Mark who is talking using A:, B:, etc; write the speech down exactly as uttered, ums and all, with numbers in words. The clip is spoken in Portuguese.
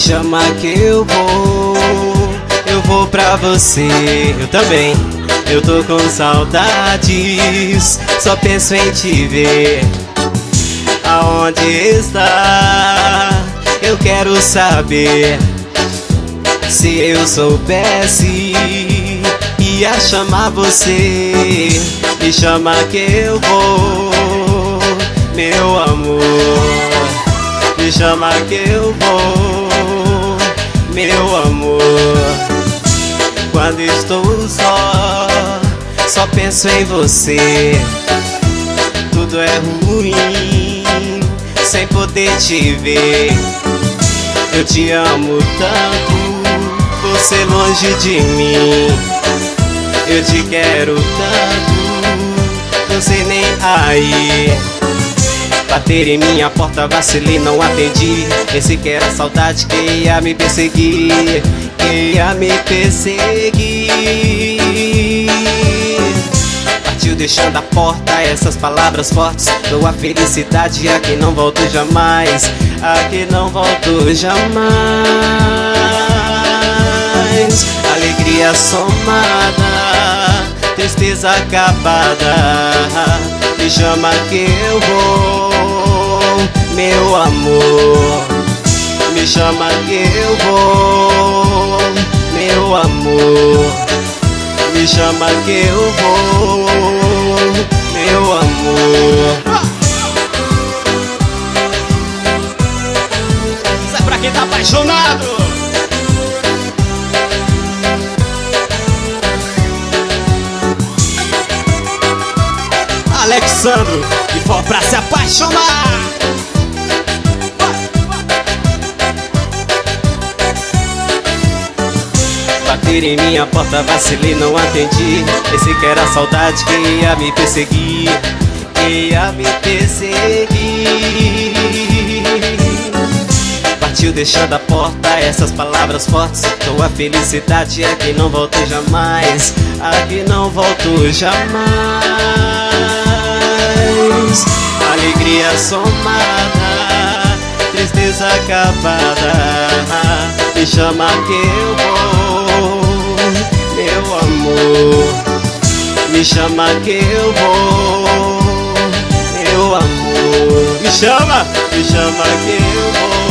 A: chama que eu vou. Eu vou pra você, eu também. Eu tô com saudades, só penso em te ver. Aonde está? Eu quero saber. Se eu soubesse, ia chamar você. Me chama que eu vou, meu amor. Me chama que eu vou, meu amor. Quando estou só, só penso em você. Tudo é ruim sem poder te ver. Eu te amo tanto, você longe de mim. Eu te quero tanto, você nem aí. Bater em minha porta, vacilei, não atendi. Esse que era a saudade que ia me perseguir, que ia me perseguir. Partiu deixando a porta, essas palavras fortes. Dou a felicidade a quem não volto jamais, a quem não volto jamais. Alegria somada, tristeza acabada. Me chama que eu vou, meu amor. Me chama que eu vou, meu amor. Me chama que eu vou, meu amor. Isso é pra quem tá apaixonado. Alexandro, que for pra se apaixonar. Bater em minha porta, vacilei, não atendi. Esse que era a saudade que ia me perseguir, que ia me perseguir. Partiu deixando a porta, essas palavras fortes. Dou a felicidade a quem não volto jamais, a quem não volto jamais. Alegria somada, tristeza acabada. Me chama que eu vou, meu amor. Me chama que eu vou, meu amor. Me chama, me chama que eu vou.